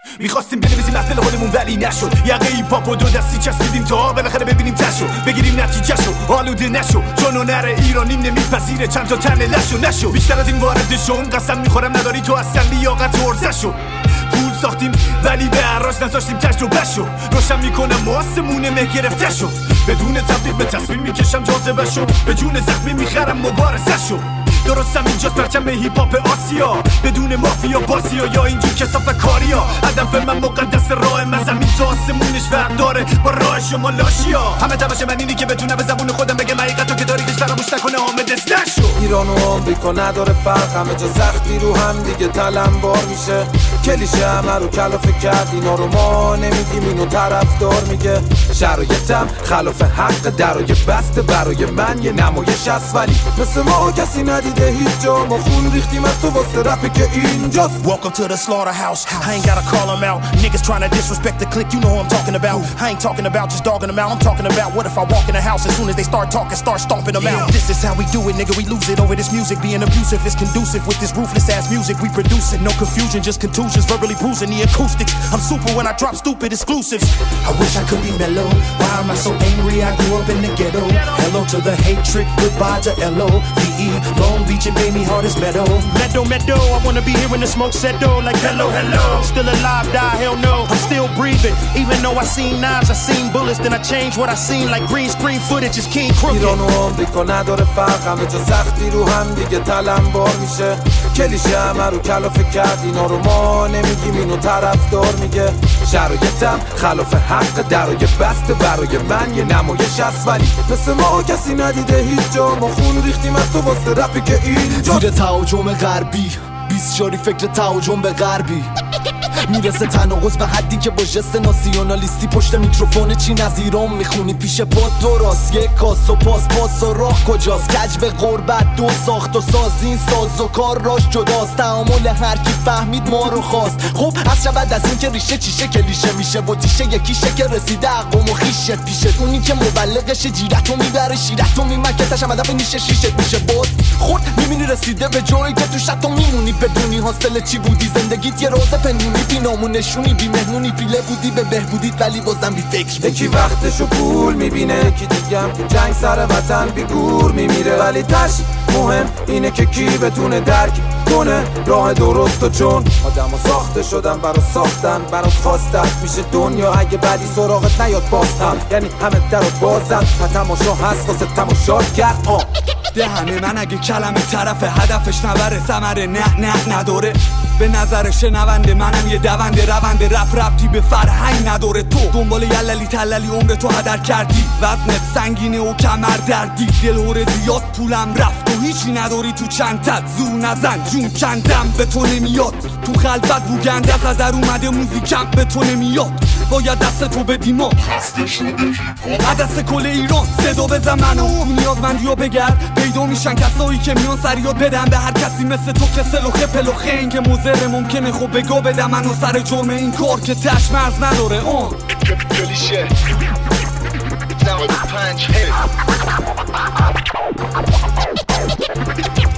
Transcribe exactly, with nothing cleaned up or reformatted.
میخواستیم بنویسیم از دل خودمون ولی نشد. یقه ای پاپ و دو دستی چسبیدیم تا بالاخره ببینیم تشو بگیریم نتیجهشو آلوده نشو چون هنر ایرانی نمیپذیره چند تا تن لشو نشو بیشتر از این وارد شون قسم میخورم نداری تو اصلا لیاقت ورزشو پول ساختیم ولی به عراش نذاشتیم تجربهشو روشن میکنم آسمون مه گرفته شو بدون تبدیل به تصویر میکشم جاذبهشو به جون زخمی میخرم مبارزهشو درستم اینجاست پرچم هیپ هاپ آسیا بدون مافیا بازیا یا اینجور کسافت کاریا هدف من مقدس راه من زمین تا آسمونش فرق داره با راه شما لاشیا همه تماش من اینی که بتونم به زبون خودم بگم حقیقتو که داری کش فراموش نکنه حامد از نشو ایران و آمریکا نداره فرق همه جا سختی رو هم دیگه تلمبار میشه کلیشه همه رو کلافه کرد اینا رو ما نمیگیم اینو طرفدار میگه شرایطم خلاف حق درای بسته برای من یه نمایش است ولی مثل ما کسی ندیده هیچ جا ما خون ریختیم از تو واسه رپی که اینجاست. Welcome to the slaughterhouse. I ain't gotta call them out. Niggas trying to disrespect the clique, you know who I'm talking about. I ain't talking about just dogging them out. I'm talking about what if I walk in the house as soon as they start talking, start stomping them out. This is how we do it, nigga. We lose it over this music. Being abusive is conducive with this ruthless ass music we produce it. No confusion, just contusions, verbally bruising the acoustics. I'm super when I drop stupid exclusives. I wish I could be mellow. Why am I so angry? I grew up in the ghetto. Hello to the hatred, goodbye to L O V E. Long Beach and baby heart is meadow. Meadow, meadow. I wanna be here when the smoke set though. Like hello, hello. I'm still alive, die, hell no. I'm still breathing. Even though I seen knives, I seen bullets. Then I changed what I seen like green screen footage is King Crooked. ایران و آمریکا نداره فرق همه جا سختی رو هم دیگه تلمبار میشه کلیشه همه رو کلافه کرد اینا رو ما نمیگیم اینو طرفدار میگه شرایطم خلاف حق درای بسته برای من یه نمایش است ولی مثل ما کسی ندیده هیچ جا ما خون ریختیم از تو واسه رپی که اینجا زیر تهاجم غربی بیست جاری فکر تهاجم به غربی میرسه تناقض به حدی که با ژست ناسیونالیستی پشت میکروفون چین از ایران میخونی پیش پاد تو راست یک کاس و پاس پاس و راه کجاست کج به غربت دو ساخت و ساز این ساز و کار راش جداست تعامل هر کی فهمید ما رو خواست خب از شود از این که ریشه چیشه کلیشه میشه و تیشه یکیشه که رسیده عقم و خیشت پیشت اونی که مبلغش جیرتو میبره شیرتو میمکتش هم هدف نیشه شیشت میشه بود خود میبینی رسیده به جایی که تو شتو میمونی بدونی حاصل چی بودی زندگیت یه روز پنهونی بی نامونشونی بی مهمونی پیله بودی به بهبودیت ولی بازم بی فکر بودی یکی وقتشو پول میبینه یکی دیگه هم تو جنگ سر وطن بی گور میمیره ولی تش مهم اینه که کی بتونه درک کنه راه درست و چون آدمو ساخته شدن برا ساختن برات خواستن میشه دنیا اگه بعدی سراغت نیاد باستم یعنی همه در رو بازن و تماشا هست واسه تماشات کرد آه دهنه من اگه کلمه طرف هدفش نبره ثمره نه نه نداره به نظر شنونده منم یه دونده رونده رپ رپتی به فرهنگ نداره تو دنبال یللی تللی عمر تو هدر کردی وزنت سنگینه و کمر دردی دلهوره زیاد پولم رفت و هیچی نداری تو چندت زور نزن جون کندم به تو نمیاد تو خلوت بوگنده از در اومده موزیکم به تو نمیاد باید دست تو بدیم و دست کل ایران صدا بزن منو تو نیازمندی رو بگرد پیدا میشن کسایی که میان سریات بدن به هر کسی مثل تو که سلوخه پلوخه این که موزره ممکنه خب بگو بدم منو سر جرم این کار که تش مرز نداره اون کلیشه پنج